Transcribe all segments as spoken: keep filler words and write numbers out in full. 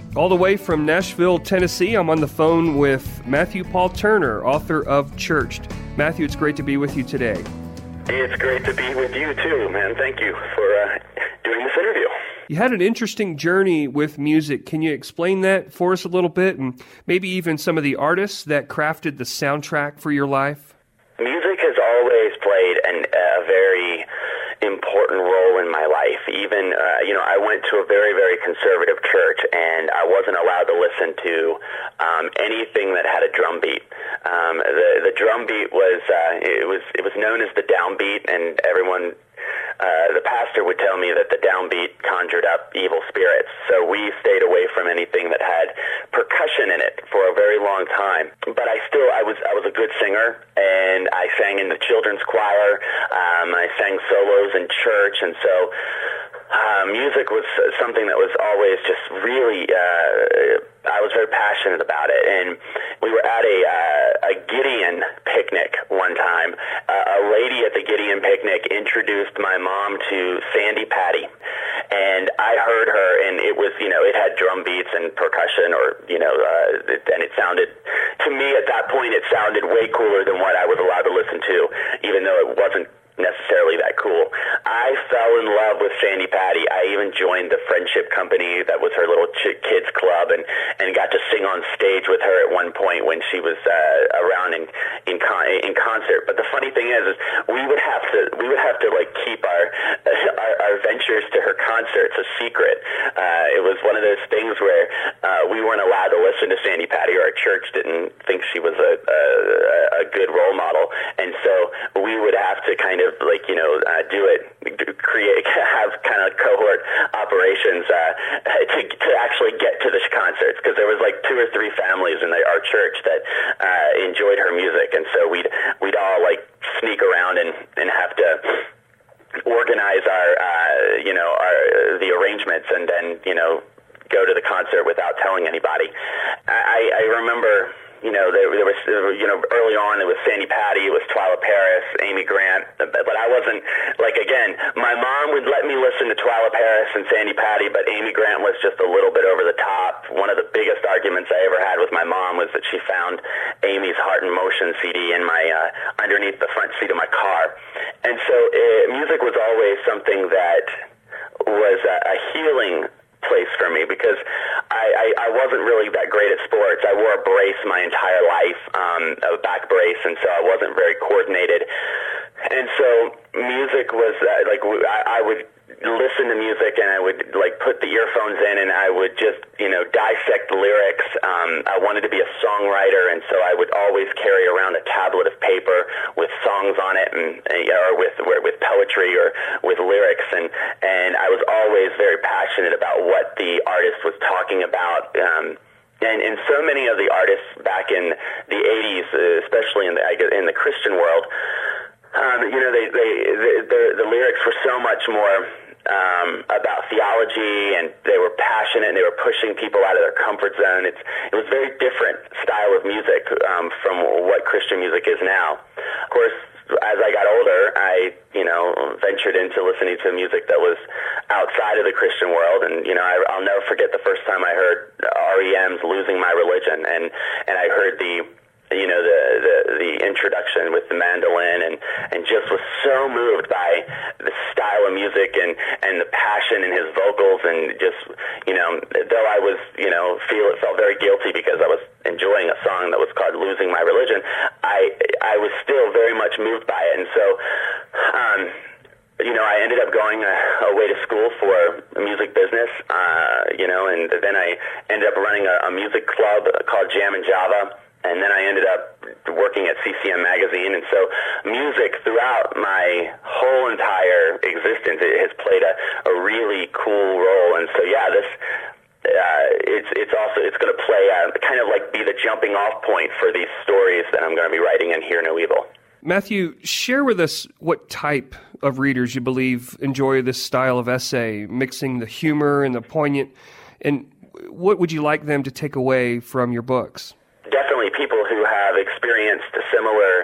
All the way from Nashville, Tennessee, I'm on the phone with Matthew Paul Turner, author of Churched. Matthew, it's great to be with you today. It's great to be with you too, man. Thank you for uh, doing this interview. You had an interesting journey with music. Can you explain that for us a little bit, and maybe even some of the artists that crafted the soundtrack for your life? Music has always played an, a very important role in my life. Even, uh, you know, I went to a very, very conservative church, and I wasn't allowed to listen to um, anything that had a drum beat. Um, the the drum beat was uh, it was it was known as the downbeat, and everyone. Uh, the pastor would tell me that the downbeat conjured up evil spirits, so we stayed away from anything that had percussion in it for a very long time. But I still, I was, I was a good singer, and I sang in the children's choir. Um, I sang solos in church, and so uh, music was something that was always just really. Uh, I was very passionate about it, and we were at a uh, a Gideon picnic one time. Uh, a lady at the Gideon picnic introduced my mom to Sandi Patty, and I heard her, and it was, you know, it had drum beats and percussion, or, you know, uh, and it sounded, to me at that point, it sounded way cooler than what I was allowed to listen to, even though it wasn't necessarily that cool. I fell in love with Sandi Patty. I even joined the friendship company that was her little ch- kids club, and, and got to sing on stage with her at one point when she was uh, around in in, con- in concert. But the funny thing is, is we would have to we would have to like keep our our, our ventures to her concerts a secret. Uh, it was one of those things where uh, we weren't allowed to listen to Sandi Patty, or our church didn't think she was a, a a good role model, and so we would have to kind of like, you know, uh, do it, create, have kind of cohort operations uh, to to actually get to the concerts, because there was like two or three families in the, our church that uh, enjoyed her music, and so we'd we'd all like sneak around and, and have to organize our, uh, you know, our the arrangements, and then, you know, go to the concert without telling anybody. I, I remember. You know, there, there was, you know, early on it was Sandi Patty, it was Twila Paris, Amy Grant, but I wasn't, like, again, my mom would let me listen to Twila Paris and Sandi Patty, but Amy Grant was just a little bit over the top. One of the biggest arguments I ever had with my mom was that she found Amy's Heart in Motion C D in my, uh, underneath the front seat of my car. And so uh, music was always something that was a, a healing place for me, because I, I, I wasn't really that great at sports. I wore a brace my entire life, um, a back brace, and so I wasn't very coordinated. And so music was uh, like I, I would listen to music, and I would like put the earphones in, and I would just, you know, dissect the lyrics. Um, I wanted to be a songwriter, and so I would always carry around a tablet of paper with songs on it, and or with with poetry or with lyrics, and and I was always very passionate about what the artist was talking about. Um, And, and so many of the artists back in the eighties, especially in the in the Christian world, um, you know, they, they, they the, the lyrics were so much more um, about theology, and they were passionate, and they were pushing people out of their comfort zone. It's it was a very different style of music um, from what Christian music is now. Of course, as I got older, I, you know, ventured into listening to music that was outside of the Christian world. And, you know, I, I'll never forget the first time I heard R E M's Losing My Religion. And, and I heard the, you know, the, the, the introduction with the mandolin, and, and just was so moved by the style of music and, and the passion in his vocals. And just, you know, though I was, you know, feel it felt very guilty because I was enjoying a song that was called Losing My Religion, I, I was still very much moved by it. And so, um, you know, I ended up going uh, away to school for music business, uh, you know, and then I ended up running a, a music club called Jam and Java. And then I ended up working at C C M Magazine. And so music throughout my whole entire existence, it has played a, a really cool role. And so, yeah, this, uh, it's, it's also, it's going to play, uh, kind of like be the jumping off point for these stories that I'm going to be writing in Hear No Evil. Matthew, share with us what type of readers you believe enjoy this style of essay, mixing the humor and the poignant, and what would you like them to take away from your books? Definitely people who have experienced similar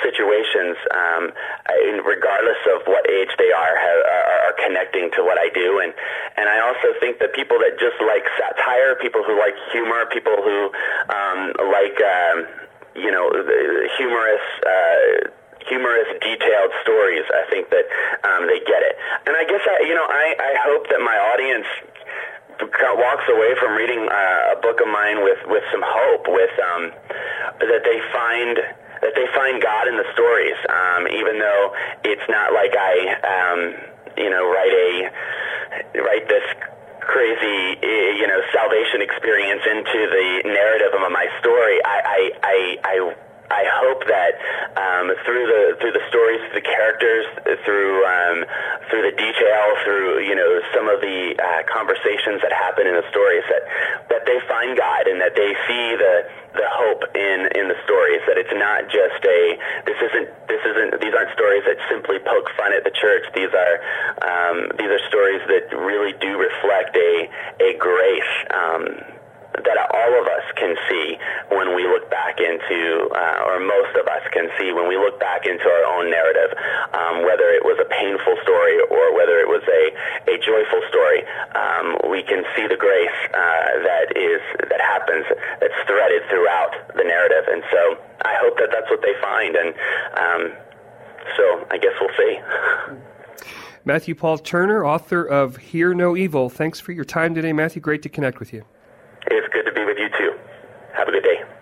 situations, um, I, regardless of what age they are, have, are, are connecting to what I do. And, and I also think that people that just like satire, people who like humor, people who um, like, um, you know, humorous, uh, humorous, detailed stories, I think that um, they get it. And I guess, I, you know, I, I hope that my audience walks away from reading uh, a book of mine with, with some hope, with um, that they find that they find God in the stories, um, even though it's not like I, um, you know, write a write this crazy, you know, salvation experience into the narrative of my story. I I I. I I hope that um, through the through the stories, through the characters, through um, through the detail, through you know some of the uh, conversations that happen in the stories, that that they find God and that they see the the hope in, in the stories. That it's not just a this isn't this isn't these aren't stories that simply poke fun at the church. These are um, these are stories that really do reflect a a grace. Um, that all of us can see when we look back into, uh, or most of us can see when we look back into our own narrative, um, whether it was a painful story or whether it was a, a joyful story. Um, we can see the grace uh, that is that happens, that's threaded throughout the narrative. And so I hope that that's what they find. And um, so I guess we'll see. Matthew Paul Turner, author of Hear No Evil. Thanks for your time today, Matthew. Great to connect with you. It's good to be with you, too. Have a good day.